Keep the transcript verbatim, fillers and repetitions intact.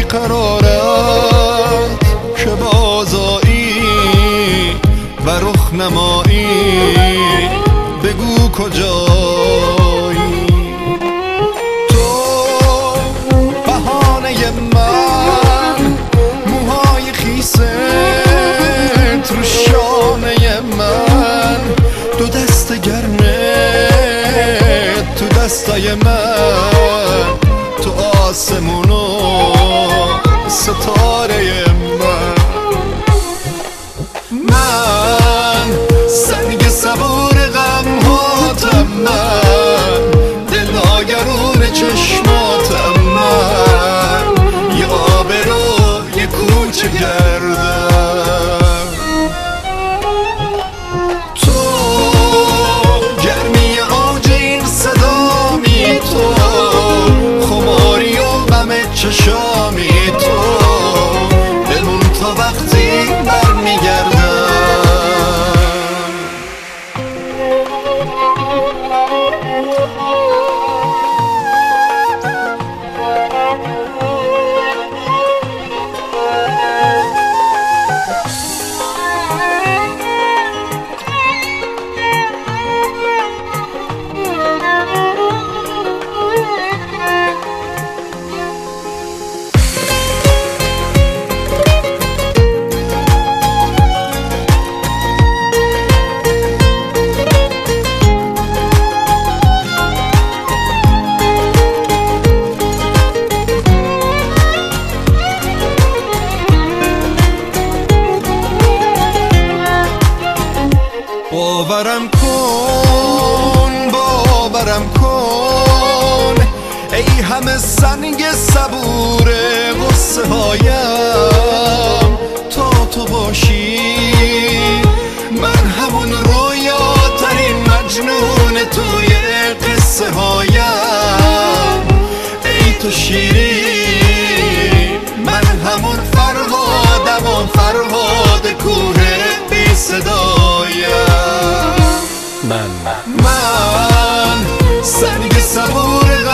بیقرارت که بازایی و رخ نمایی، بگو کجایی. تو بهانه من، موهای خیست رو شانه من، دو دست گرمت تو دستای من، تو آسمون و ستاره من. من سنگ صبور غم هاتم، من دلاگرون چشماتم، من یه آبرو یه کوچه گردم. تو گرمی آج این صدامی، تو خماری و غم چشامی، تو بمون تا وقتی برمیگردم. باورم کن، باورم کن، ای همه سنگ صبور غصه هایم، تا تو باشی من همون رویاترین مجنون توی قصه هایم. ای تو شیری، من همون فرهادم و فرهاد کوه بی صدایم. من من سنگ صبور